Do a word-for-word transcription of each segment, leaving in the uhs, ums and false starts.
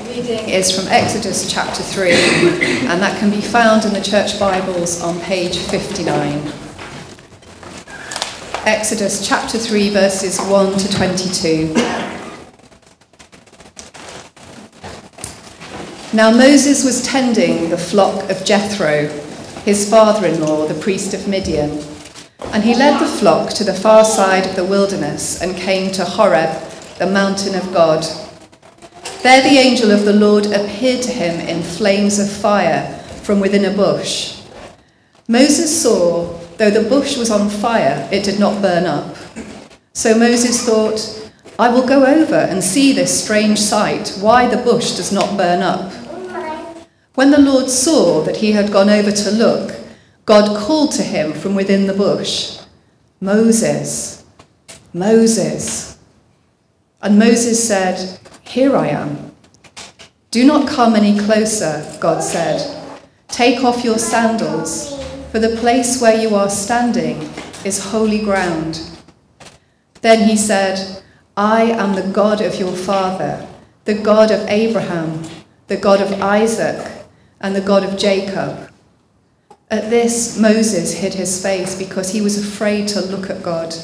Reading is from Exodus chapter three, and that can be found in the Church Bibles on page fifty-nine. Exodus chapter three, verses one to twenty-two. Now Moses was tending the flock of Jethro, his father-in-law, the priest of Midian, and he led the flock to the far side of the wilderness and came to Horeb, the mountain of God. There the angel of the Lord appeared to him in flames of fire from within a bush. Moses saw, though the bush was on fire, it did not burn up. So Moses thought, I will go over and see this strange sight, why the bush does not burn up. When the Lord saw that he had gone over to look, God called to him from within the bush, Moses, Moses. And Moses said, Here I am. Do not come any closer, God said. Take off your sandals, for the place where you are standing is holy ground. Then he said, I am the God of your father, the God of Abraham, the God of Isaac, and the God of Jacob. At this, Moses hid his face because he was afraid to look at God.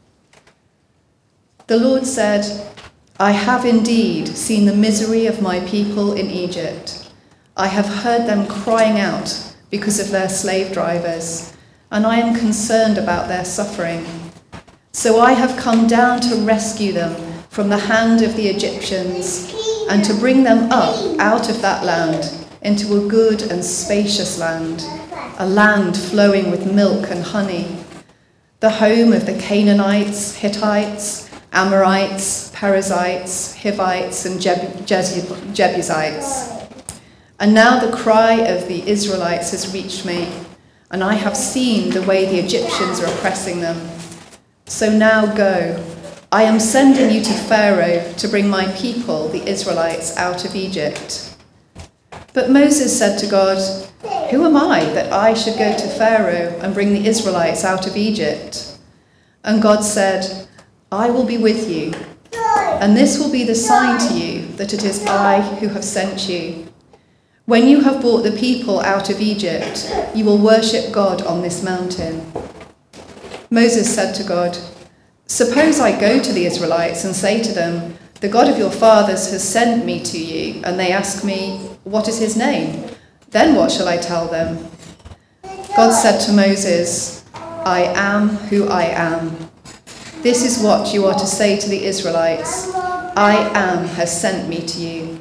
The Lord said, I have indeed seen the misery of my people in Egypt. I have heard them crying out because of their slave drivers, and I am concerned about their suffering. So I have come down to rescue them from the hand of the Egyptians and to bring them up out of that land into a good and spacious land, a land flowing with milk and honey, the home of the Canaanites, Hittites, Amorites, Perizzites, Hivites, and Jeb- Jez- Jebusites. And now the cry of the Israelites has reached me, and I have seen the way the Egyptians are oppressing them. So now go. I am sending you to Pharaoh to bring my people, the Israelites, out of Egypt. But Moses said to God, Who am I that I should go to Pharaoh and bring the Israelites out of Egypt? And God said, I will be with you, and this will be the sign to you that it is I who have sent you. When you have brought the people out of Egypt, you will worship God on this mountain. Moses said to God, Suppose I go to the Israelites and say to them, The God of your fathers has sent me to you, and they ask me, What is his name? Then what shall I tell them? God said to Moses, I am who I am. This is what you are to say to the Israelites, I am has sent me to you.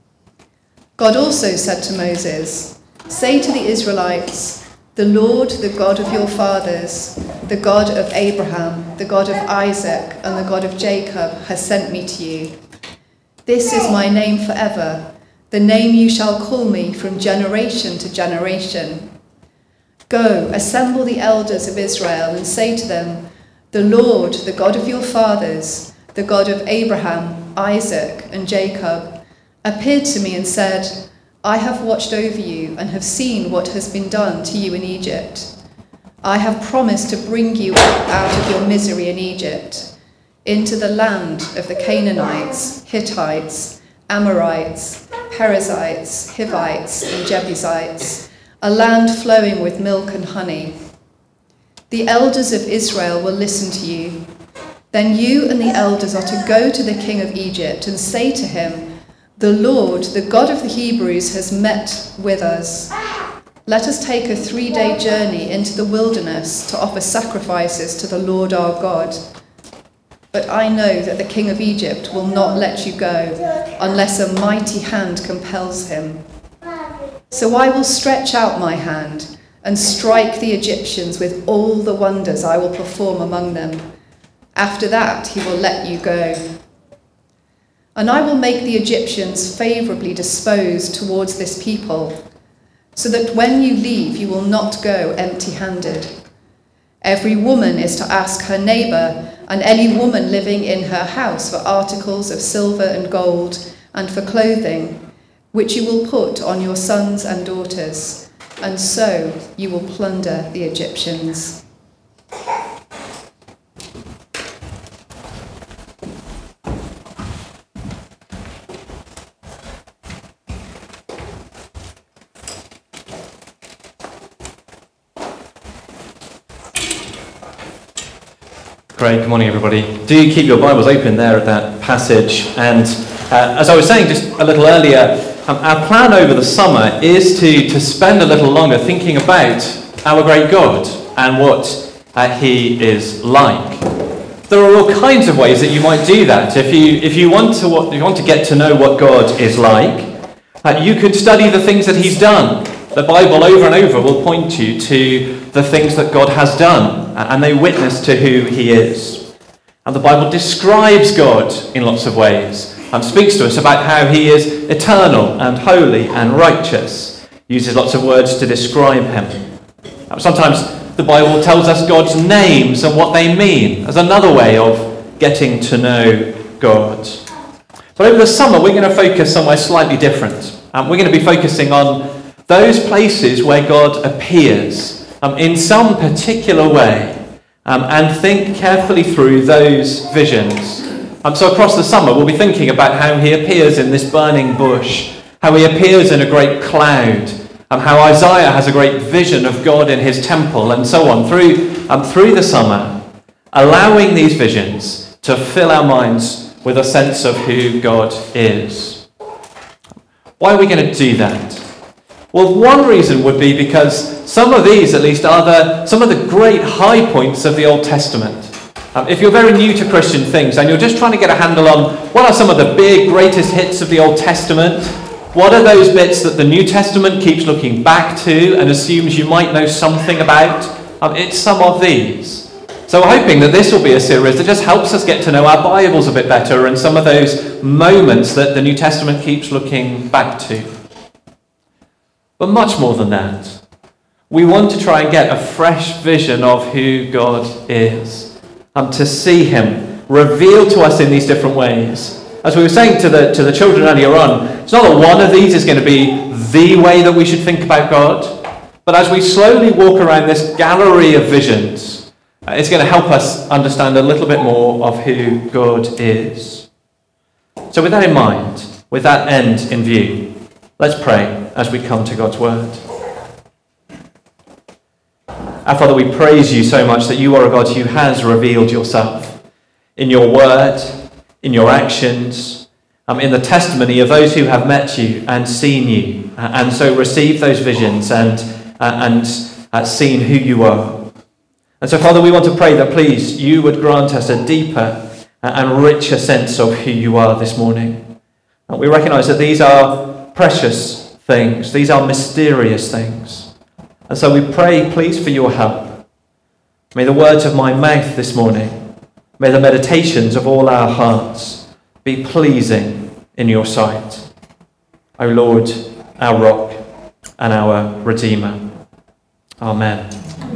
God also said to Moses, Say to the Israelites, The Lord, the God of your fathers, the God of Abraham, the God of Isaac, and the God of Jacob has sent me to you. This is my name forever, the name you shall call me from generation to generation. Go, assemble the elders of Israel and say to them, The Lord, the God of your fathers, the God of Abraham, Isaac, and Jacob, appeared to me and said, I have watched over you and have seen what has been done to you in Egypt. I have promised to bring you up out of your misery in Egypt, into the land of the Canaanites, Hittites, Amorites, Perizzites, Hivites, and Jebusites, a land flowing with milk and honey. The elders of Israel will listen to you. Then you and the elders are to go to the king of Egypt and say to him, The Lord, the God of the Hebrews, has met with us. Let us take a three-day journey into the wilderness to offer sacrifices to the Lord our God. But I know that the king of Egypt will not let you go unless a mighty hand compels him. So I will stretch out my hand and strike the Egyptians with all the wonders I will perform among them. After that, he will let you go. And I will make the Egyptians favourably disposed towards this people, so that when you leave, you will not go empty-handed. Every woman is to ask her neighbour and any woman living in her house for articles of silver and gold and for clothing, which you will put on your sons and daughters, and so you will plunder the Egyptians. Great, good morning everybody. Do keep your Bibles open there at that passage. And uh, as I was saying just a little earlier, um, our plan over the summer is to, to spend a little longer thinking about our great God and what uh, He is like. There are all kinds of ways that you might do that. If you if you want to what, if you want to get to know what God is like, uh, you could study the things that He's done. The Bible over and over will point you to the things that God has done, and they witness to who He is. And the Bible describes God in lots of ways, and speaks to us about how He is eternal and holy and righteous. Uses lots of words to describe Him. Sometimes the Bible tells us God's names and what they mean as another way of getting to know God. But over the summer, we're going to focus somewhere slightly different. Um, we're going to be focusing on those places where God appears um, in some particular way, um, and think carefully through those visions. Um, so across the summer, we'll be thinking about how He appears in this burning bush, how He appears in a great cloud, Um, how Isaiah has a great vision of God in his temple, and so on, through, um, through the summer, allowing these visions to fill our minds with a sense of who God is. Why are we going to do that? Well, one reason would be because some of these, at least, are the, some of the great high points of the Old Testament. Um, if you're very new to Christian things and you're just trying to get a handle on what are some of the big, greatest hits of the Old Testament, what are those bits that the New Testament keeps looking back to and assumes you might know something about? Um, it's some of these. So we're hoping that this will be a series that just helps us get to know our Bibles a bit better and some of those moments that the New Testament keeps looking back to. But much more than that, we want to try and get a fresh vision of who God is, and to see Him revealed to us in these different ways. As we were saying to the to the children earlier on, it's not that one of these is going to be the way that we should think about God, but as we slowly walk around this gallery of visions, it's going to help us understand a little bit more of who God is. So with that in mind, with that end in view, let's pray as we come to God's Word. Our Father, we praise You so much that You are a God who has revealed Yourself in Your Word, in Your actions, um, in the testimony of those who have met You and seen You, uh, and so received those visions and uh, and uh, seen who You are. And so, Father, we want to pray that please You would grant us a deeper and richer sense of who You are this morning. And we recognise that these are precious things, these are mysterious things. And so we pray, please, for Your help. May the words of my mouth this morning, may the meditations of all our hearts be pleasing in Your sight, O Lord, our rock and our Redeemer. Amen.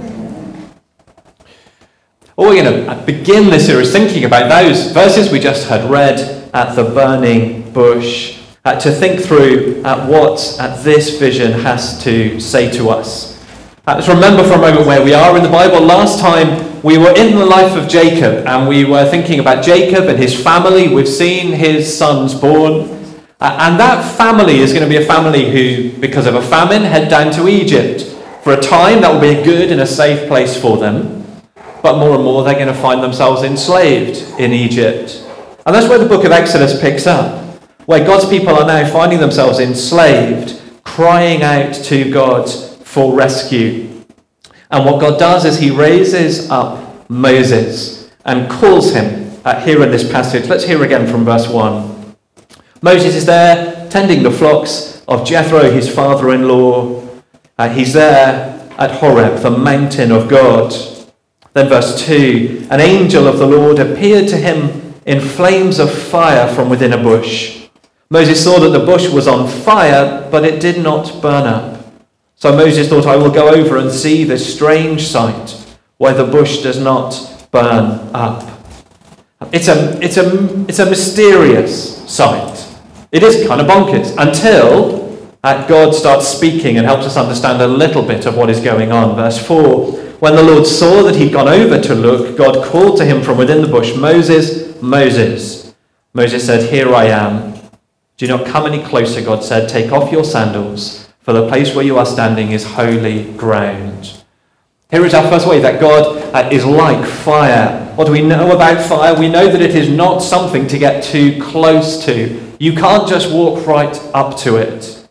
Well, we're going to begin this series thinking about those verses we just had read at the burning bush, uh, to think through uh, what uh, this vision has to say to us. Uh, let's remember for a moment where we are in the Bible. Last time we were in the life of Jacob, and we were thinking about Jacob and his family. We've seen his sons born. Uh, and that family is going to be a family who, because of a famine, head down to Egypt. For a time, that will be a good and a safe place for them. But more and more, they're going to find themselves enslaved in Egypt. And that's where the book of Exodus picks up, where God's people are now finding themselves enslaved, crying out to God for rescue. And what God does is He raises up Moses and calls him uh, here in this passage. Let's hear again from verse one. Moses is there tending the flocks of Jethro, his father-in-law. Uh, he's there at Horeb, the mountain of God. Then verse two, an angel of the Lord appeared to him in flames of fire from within a bush. Moses saw that the bush was on fire, but it did not burn up. So Moses thought, I will go over and see this strange sight, where the bush does not burn up. It's a, it's a, it's a mysterious sight. It is kind of bonkers, until uh, God starts speaking and helps us understand a little bit of what is going on. Verse four, when the Lord saw that he'd gone over to look, God called to him from within the bush, Moses, Moses. Moses said, here I am. Do not come any closer, God said. Take off your sandals, for the place where you are standing is holy ground. Here is our first way, that God uh, is like fire. What do we know about fire? We know that it is not something to get too close to. You can't just walk right up to it.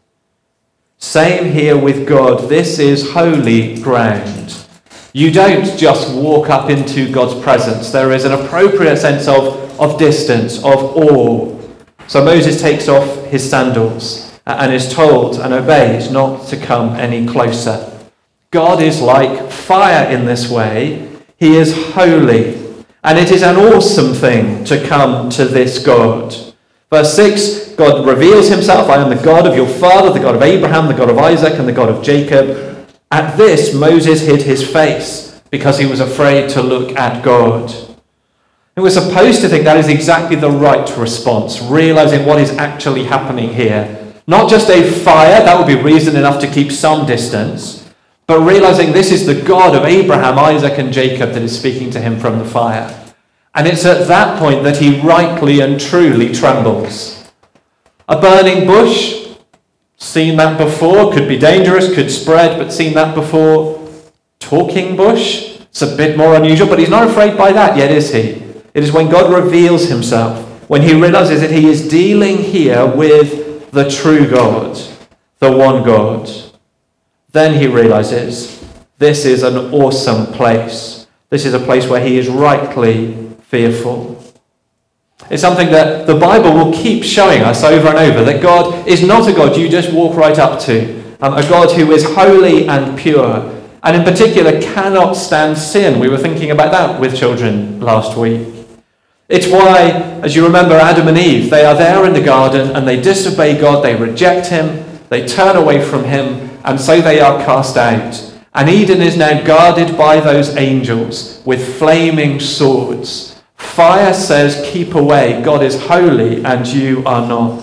Same here with God. This is holy ground. You don't just walk up into God's presence. There is an appropriate sense of, of distance, of awe. So Moses takes off his sandals and is told and obeys not to come any closer. God is like fire in this way. He is holy. And it is an awesome thing to come to this God. Verse six, God reveals himself. I am the God of your father, the God of Abraham, the God of Isaac, and the God of Jacob. At this, Moses hid his face because he was afraid to look at God. And we're supposed to think that is exactly the right response, realizing what is actually happening here. Not just a fire, that would be reason enough to keep some distance, but realizing this is the God of Abraham, Isaac, and Jacob that is speaking to him from the fire. And it's at that point that he rightly and truly trembles. A burning bush, seen that before, could be dangerous, could spread, but seen that before. Talking bush, it's a bit more unusual, but he's not afraid by that yet, is he? It is when God reveals himself, when he realizes that he is dealing here with the true God, the one God. Then he realizes this is an awesome place. This is a place where he is rightly fearful. It's something that the Bible will keep showing us over and over, that God is not a God you just walk right up to, um, a God who is holy and pure, and in particular cannot stand sin. We were thinking about that with children last week. It's why, as you remember, Adam and Eve, they are there in the garden and they disobey God, they reject him, they turn away from him, and so they are cast out. And Eden is now guarded by those angels with flaming swords. Fire says, keep away, God is holy and you are not.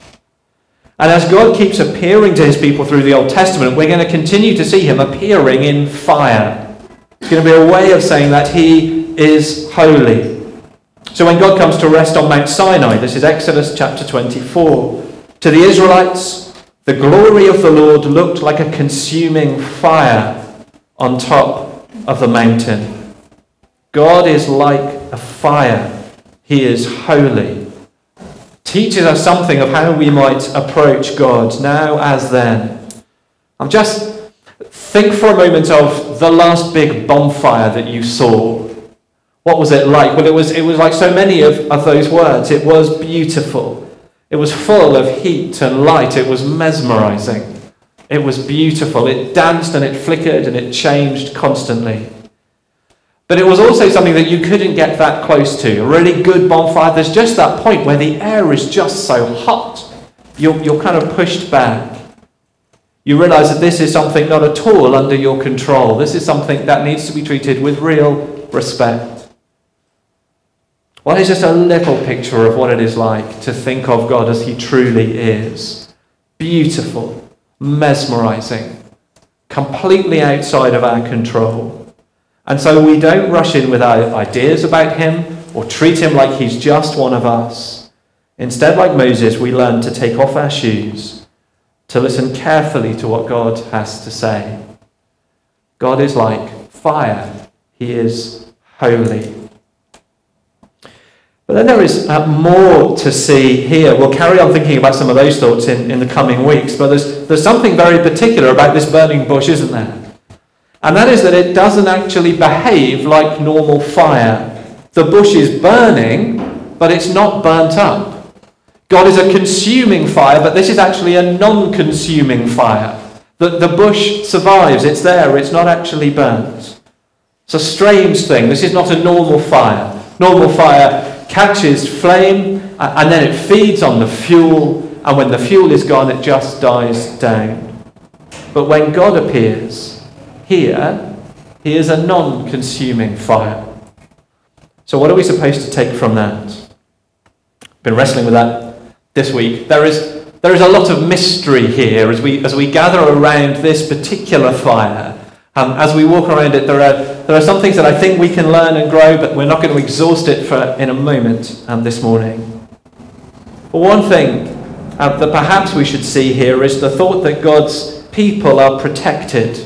And as God keeps appearing to his people through the Old Testament, we're going to continue to see him appearing in fire. It's going to be a way of saying that he is holy. So when God comes to rest on Mount Sinai, this is Exodus chapter twenty-four, to the Israelites, the glory of the Lord looked like a consuming fire on top of the mountain. God is like a fire. He is holy. Teaches us something of how we might approach God now as then. I'm just think for a moment of the last big bonfire that you saw. What was it like? Well, it was it was like so many of, of those words. It was beautiful. It was full of heat and light. It was mesmerizing. It was beautiful. It danced and it flickered and it changed constantly. But it was also something that you couldn't get that close to. A really good bonfire, there's just that point where the air is just so hot. You're, you're kind of pushed back. You realize that this is something not at all under your control. This is something that needs to be treated with real respect. Well, it's just a little picture of what it is like to think of God as he truly is. Beautiful, mesmerizing, completely outside of our control. And so we don't rush in with our ideas about him or treat him like he's just one of us. Instead, like Moses, we learn to take off our shoes, to listen carefully to what God has to say. God is like fire. He is holy. But then there is uh, more to see here. We'll carry on thinking about some of those thoughts in, in the coming weeks, but there's, there's something very particular about this burning bush, isn't there? And that is that it doesn't actually behave like normal fire. The bush is burning, but it's not burnt up. God is a consuming fire, but this is actually a non-consuming fire. The, the bush survives, it's there, it's not actually burnt. It's a strange thing. This is not a normal fire. Normal fire catches flame, and then it feeds on the fuel, and when the fuel is gone, it just dies down. But when God appears, here, he is a non-consuming fire. So what are we supposed to take from that? Been wrestling with that this week. There is there is a lot of mystery here as we as we gather around this particular fire. Um, as we walk around it, there are there are some things that I think we can learn and grow, but we're not going to exhaust it for in a moment um, this morning. But one thing uh, that perhaps we should see here is the thought that God's people are protected.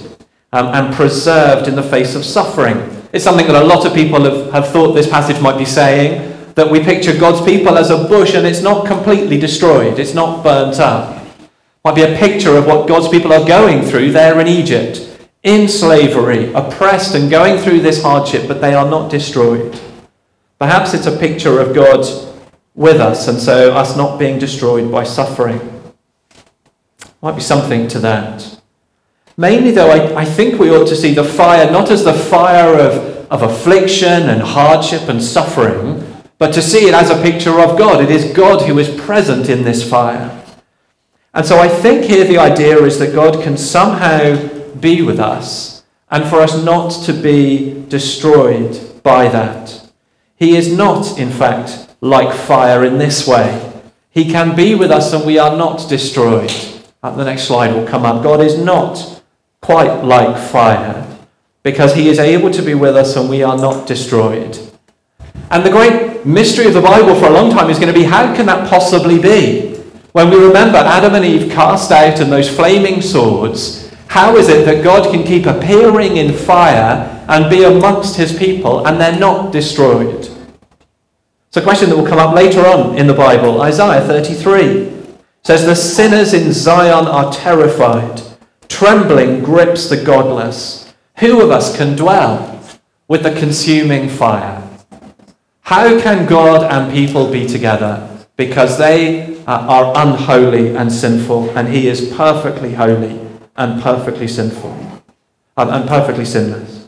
um, and preserved in the face of suffering. It's something that a lot of people have, have thought this passage might be saying, that we picture God's people as a bush and it's not completely destroyed, it's not burnt up. Might be a picture of what God's people are going through there in Egypt, in slavery, oppressed and going through this hardship, but they are not destroyed. Perhaps it's a picture of God with us, and so us not being destroyed by suffering. Might be something to that. Mainly, though, I, I think we ought to see the fire not as the fire of, of affliction and hardship and suffering, but to see it as a picture of God. It is God who is present in this fire. And so I think here the idea is that God can somehow be with us, and for us not to be destroyed by that. He is not, in fact, like fire in this way. He can be with us and we are not destroyed. Uh, the next slide will come up. God is not quite like fire because he is able to be with us and we are not destroyed. And the great mystery of the Bible for a long time is going to be, how can that possibly be? When we remember Adam and Eve cast out and those flaming swords, how is it that God can keep appearing in fire and be amongst his people and they're not destroyed? It's a question that will come up later on in the Bible. Isaiah thirty-three says, "The sinners in Zion are terrified. Trembling grips the godless. Who of us can dwell with the consuming fire?" How can God and people be together? Because they are unholy and sinful, and he is perfectly holy and perfectly sinful and perfectly sinless.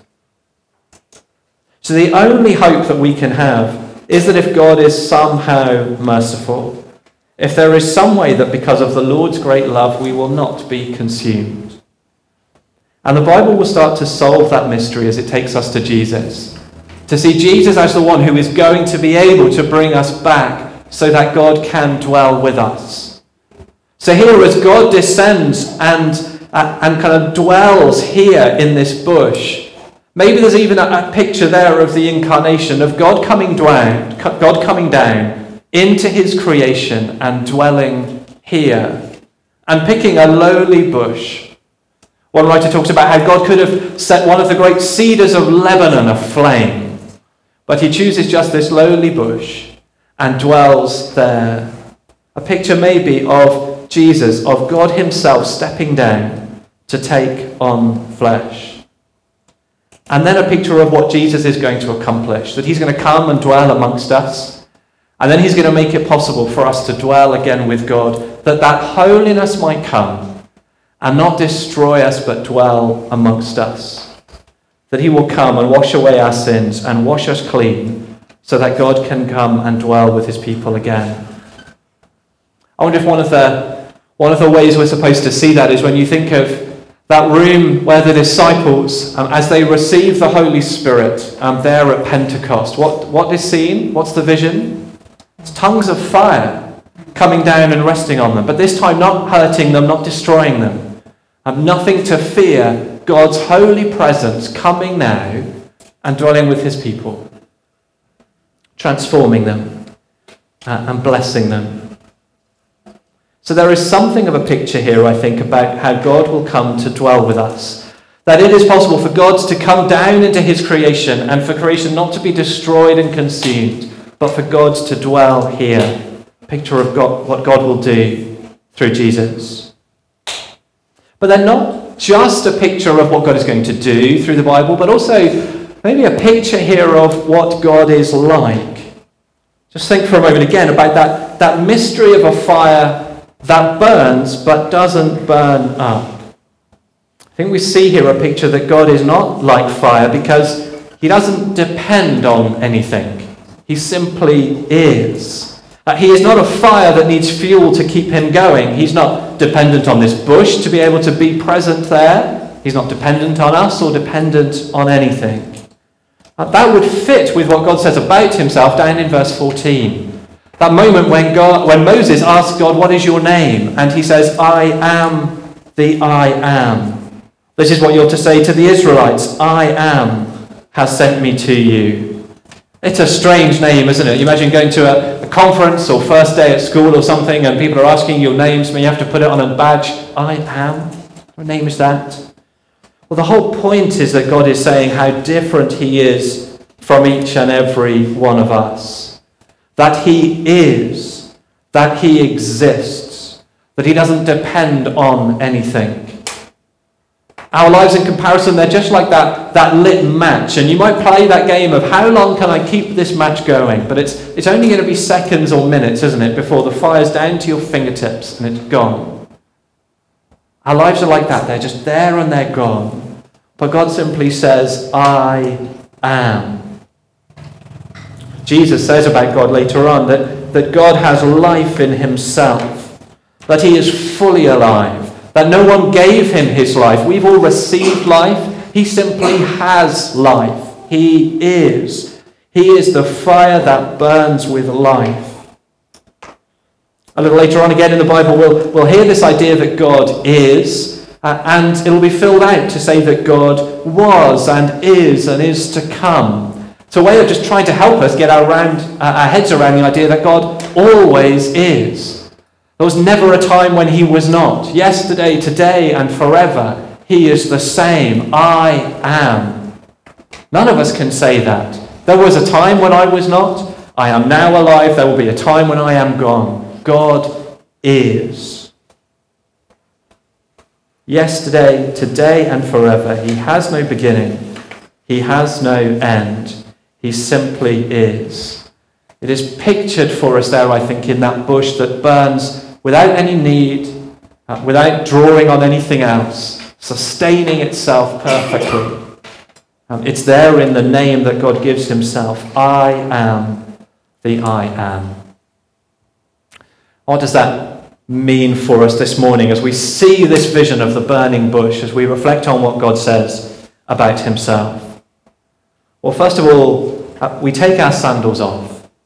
So the only hope that we can have is that if God is somehow merciful, if there is some way that because of the Lord's great love we will not be consumed. And the Bible will start to solve that mystery as it takes us to Jesus. To see Jesus as the one who is going to be able to bring us back so that God can dwell with us. So here as God descends and, uh, and kind of dwells here in this bush, maybe there's even a, a picture there of the incarnation, of God coming down, God coming down into his creation and dwelling here and picking a lowly bush. One writer talks about how God could have set one of the great cedars of Lebanon aflame, but he chooses just this lowly bush and dwells there. A picture maybe of Jesus, of God himself stepping down to take on flesh. And then a picture of what Jesus is going to accomplish, that he's going to come and dwell amongst us, and then he's going to make it possible for us to dwell again with God, that that holiness might come and not destroy us but dwell amongst us. That he will come and wash away our sins and wash us clean so that God can come and dwell with his people again. I wonder if one of the one of the ways we're supposed to see that is when you think of that room where the disciples, um, as they receive the Holy Spirit um, there at Pentecost, what, what is seen? What's the vision? It's tongues of fire coming down and resting on them, but this time not hurting them, not destroying them. Um, nothing to fear. God's holy presence coming now and dwelling with his people, transforming them uh, and blessing them. So there is something of a picture here, I think, about how God will come to dwell with us. That it is possible for God to come down into his creation and for creation not to be destroyed and consumed, but for God to dwell here. A picture of God, what God will do through Jesus. But they're not just a picture of what God is going to do through the Bible, but also maybe a picture here of what God is like. Just think for a moment again about that, that mystery of a fire that burns but doesn't burn up. I think we see here a picture that God is not like fire because he doesn't depend on anything. He simply is. Uh, he is not a fire that needs fuel to keep him going. He's not dependent on this bush to be able to be present there. He's not dependent on us or dependent on anything. Uh, that would fit with what God says about himself down in verse fourteen. That moment when God, when Moses asks God, "What is your name?" And he says, "I am the I am." This is what you're to say to the Israelites. "I am has sent me to you." It's a strange name, isn't it? You imagine going to a, a conference or first day at school or something and people are asking your names and you have to put it on a badge. I am. What name is that? Well, the whole point is that God is saying how different he is from each and every one of us. That he is, that he exists, that he doesn't depend on anything. Our lives in comparison, they're just like that, that lit match. And you might play that game of how long can I keep this match going? But it's, it's only going to be seconds or minutes, isn't it, before the fire's down to your fingertips and it's gone. Our lives are like that. They're just there and they're gone. But God simply says, I am. Jesus says about God later on that, that God has life in himself, that he is fully alive, that no one gave him his life. We've all received life. He simply has life. He is. He is the fire that burns with life. A little later on again in the Bible, we'll, we'll hear this idea that God is, uh, and it'll be filled out to say that God was and is and is to come. It's a way of just trying to help us get our, around, uh, our heads around the idea that God always is. There was never a time when he was not. Yesterday, today, and forever, he is the same. I am. None of us can say that. There was a time when I was not. I am now alive. There will be a time when I am gone. God is. Yesterday, today, and forever. He has no beginning. He has no end. He simply is. It is pictured for us there, I think, in that bush that burns without any need, uh, without drawing on anything else, sustaining itself perfectly. Um, it's there in the name that God gives himself. I am the I am. What does that mean for us this morning as we see this vision of the burning bush, as we reflect on what God says about himself? Well, first of all, uh, we take our sandals off.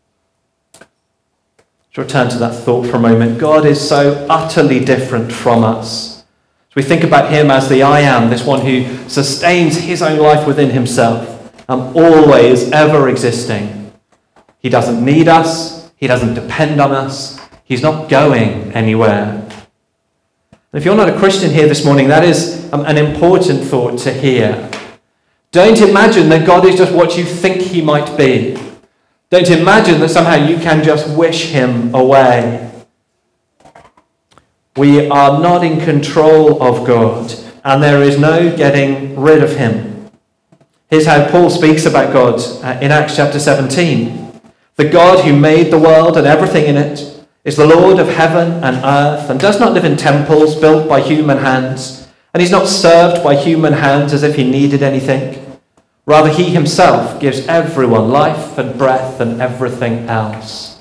To return to that thought for a moment, God is so utterly different from us. So we think about him as the I am, this one who sustains his own life within himself, um, always, ever existing. He doesn't need us. He doesn't depend on us. He's not going anywhere. And if you're not a Christian here this morning, that is um, an important thought to hear. Don't imagine that God is just what you think he might be. Don't imagine that somehow you can just wish him away. We are not in control of God, and there is no getting rid of him. Here's how Paul speaks about God in Acts chapter seventeen. The God who made the world and everything in it is the Lord of heaven and earth, and does not live in temples built by human hands, and he's not served by human hands as if he needed anything. Rather, he himself gives everyone life and breath and everything else.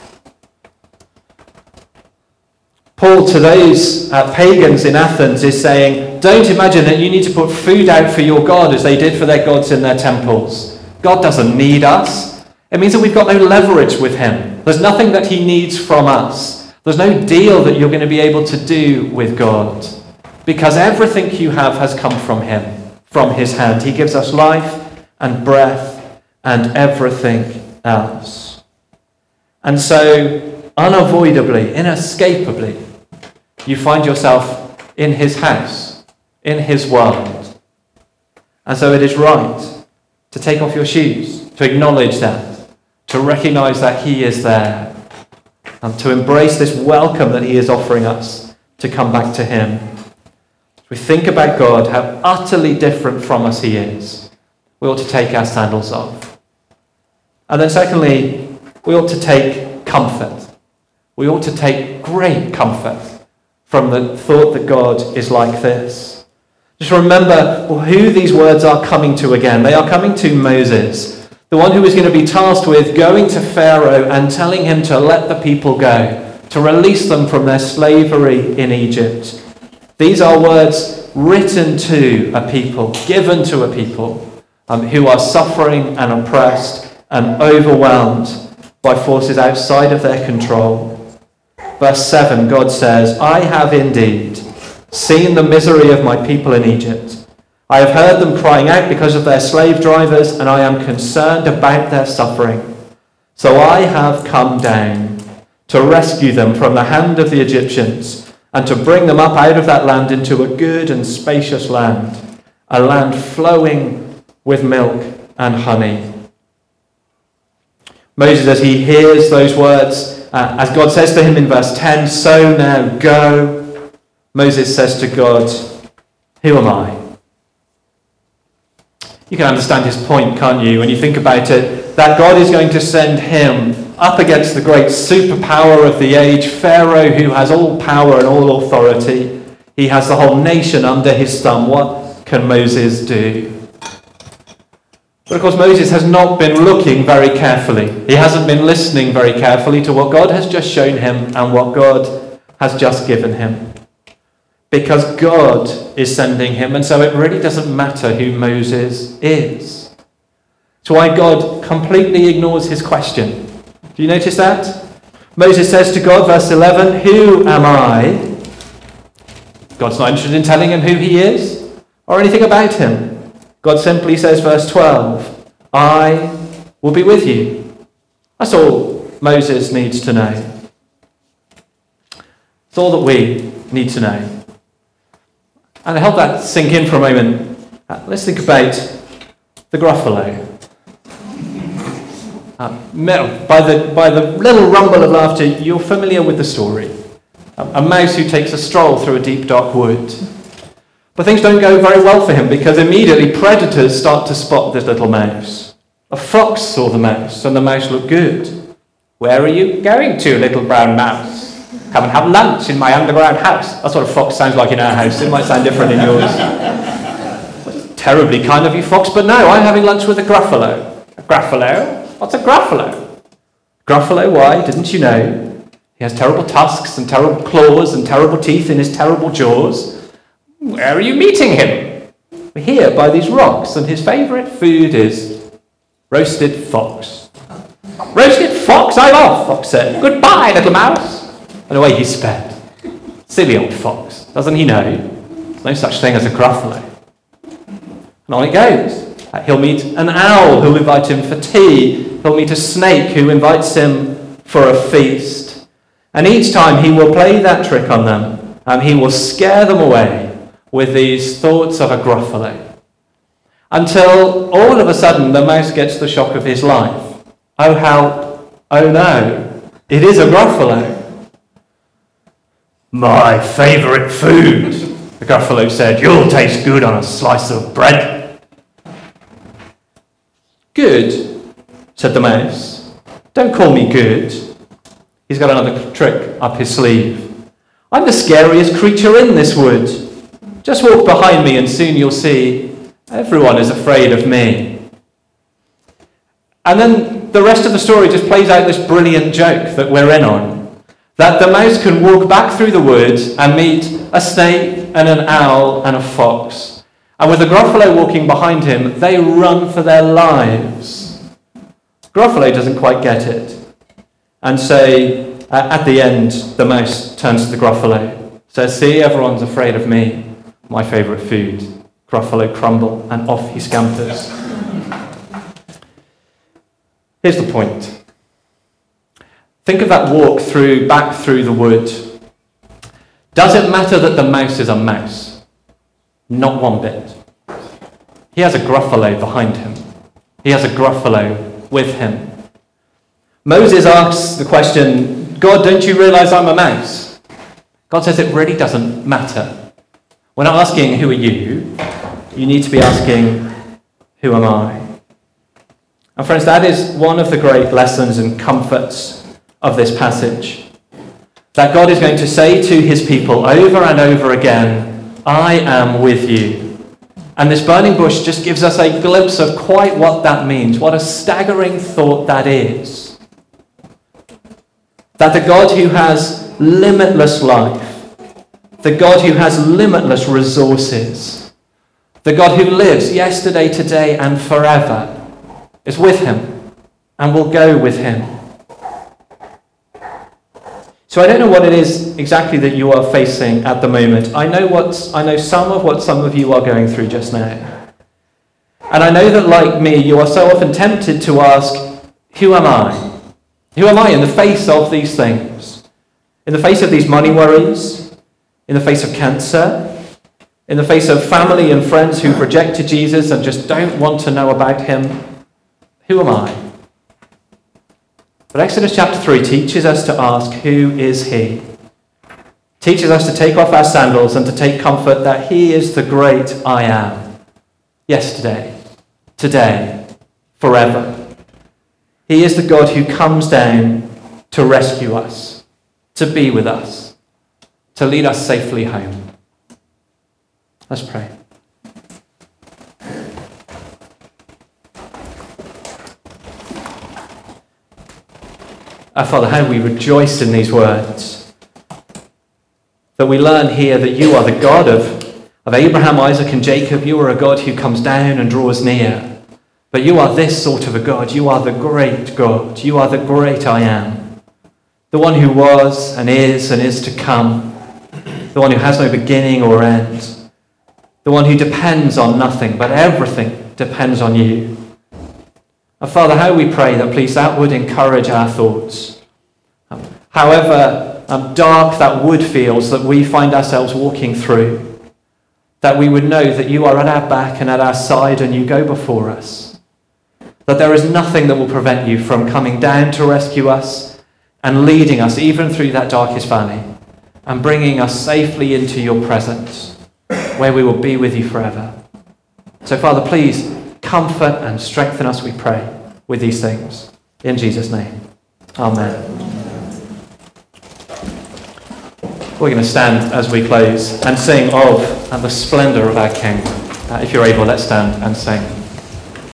Paul, to those uh, pagans in Athens, is saying, don't imagine that you need to put food out for your God as they did for their gods in their temples. God doesn't need us. It means that we've got no leverage with him. There's nothing that he needs from us. There's no deal that you're going to be able to do with God, because everything you have has come from him. From his hand. He gives us life and breath and everything else. And so, unavoidably, inescapably, you find yourself in his house, in his world. And so it is right to take off your shoes, to acknowledge that, to recognize that he is there, and to embrace this welcome that he is offering us to come back to him. We think about God, how utterly different from us he is. We ought to take our sandals off. And then secondly, we ought to take comfort. We ought to take great comfort from the thought that God is like this. Just remember who these words are coming to again. They are coming to Moses, the one who is going to be tasked with going to Pharaoh and telling him to let the people go, to release them from their slavery in Egypt. These are words written to a people, given to a people um, who are suffering and oppressed and overwhelmed by forces outside of their control. Verse seven, God says, I have indeed seen the misery of my people in Egypt. I have heard them crying out because of their slave drivers, and I am concerned about their suffering. So I have come down to rescue them from the hand of the Egyptians, and to bring them up out of that land into a good and spacious land, a land flowing with milk and honey. Moses, as he hears those words, uh, as God says to him in verse ten, "So now go," Moses says to God, "Who am I?" You can understand his point, can't you, when you think about it, that God is going to send him up against the great superpower of the age, Pharaoh, who has all power and all authority. He has the whole nation under his thumb. What can Moses do? But of course, Moses has not been looking very carefully. He hasn't been listening very carefully to what God has just shown him and what God has just given him. Because God is sending him, and so it really doesn't matter who Moses is. It's why God completely ignores his question. Do you notice that? Moses says to God, verse eleven, "Who am I?" God's not interested in telling him who he is or anything about him. God simply says, verse twelve, "I will be with you." That's all Moses needs to know. It's all that we need to know. And to help that sink in for a moment, uh, let's think about the Gruffalo. Uh, by, the, by the little rumble of laughter, you're familiar with the story. A, a mouse who takes a stroll through a deep, dark wood. But things don't go very well for him, because immediately predators start to spot this little mouse. A fox saw the mouse, and the mouse looked good. "Where are you going to, little brown mouse? Come and have lunch in my underground house." That's what a fox sounds like in our house. It might sound different in yours. Terribly kind of you, fox, but no, I'm having lunch with a Gruffalo. A Gruffalo? What's a Gruffalo? Gruffalo, why? Didn't you know? He has terrible tusks and terrible claws and terrible teeth in his terrible jaws. Where are you meeting him? We're here by these rocks, and his favourite food is roasted fox. "Roasted fox, I'm off," Fox said. "Goodbye, little mouse." And away he sped. Silly old fox. Doesn't he know there's no such thing as a Gruffalo? And on it goes. He'll meet an owl who'll invite him for tea. He'll meet a snake who invites him for a feast. And each time he will play that trick on them, and he will scare them away with these thoughts of a Gruffalo. Until all of a sudden the mouse gets the shock of his life. Oh help, oh no, it is a Gruffalo. "My favourite food," the Gruffalo said. "You'll taste good on a slice of bread." "Good," said the mouse. "Don't call me good." He's got another trick up his sleeve. "I'm the scariest creature in this wood. Just walk behind me and soon you'll see everyone is afraid of me." And then the rest of the story just plays out this brilliant joke that we're in on. That the mouse can walk back through the woods and meet a snake and an owl and a fox. And with the Gruffalo walking behind him, they run for their lives. Gruffalo doesn't quite get it. And so, uh, at the end, the mouse turns to the Gruffalo, says, "See, everyone's afraid of me. My favourite food." Gruffalo crumble, and off he scampers. Here's the point. Think of that walk through, back through the wood. Does it matter that the mouse is a mouse? Not one bit. He has a Gruffalo behind him. He has a Gruffalo with him. Moses asks the question, "God, don't you realise I'm a mouse?" God says it really doesn't matter. We're not asking, "Who are you?" You need to be asking, "Who am I?" And friends, that is one of the great lessons and comforts of this passage. That God is going to say to his people over and over again, "I am with you." And this burning bush just gives us a glimpse of quite what that means. What a staggering thought that is. That the God who has limitless life, the God who has limitless resources, the God who lives yesterday, today, and forever, is with him and will go with him. So I don't know what it is exactly that you are facing at the moment. I know what I know some of what some of you are going through just now. And I know that, like me, you are so often tempted to ask, "Who am I? Who am I in the face of these things? In the face of these money worries? In the face of cancer? In the face of family and friends who've rejected Jesus and just don't want to know about him, who am I? But Exodus chapter three teaches us to ask, who is he? Teaches us to take off our sandals and to take comfort that he is the great I am. Yesterday, today, forever. He is the God who comes down to rescue us, to be with us, to lead us safely home. Let's pray. Our Father, how we rejoice in these words. That we learn here that you are the God of, of Abraham, Isaac and Jacob. You are a God who comes down and draws near. But you are this sort of a God. You are the great God. You are the great I am. The one who was and is and is to come. The one who has no beginning or end. The one who depends on nothing, but everything depends on you. And Father, how we pray that please that would encourage our thoughts. Um, however um, dark that wood feels that we find ourselves walking through, that we would know that you are at our back and at our side and you go before us. That there is nothing that will prevent you from coming down to rescue us and leading us even through that darkest valley and bringing us safely into your presence where we will be with you forever. So Father, please comfort and strengthen us, we pray, with these things. In Jesus' name. Amen. We're going to stand as we close and sing of and the splendour of our King. Uh, if you're able, let's stand and sing.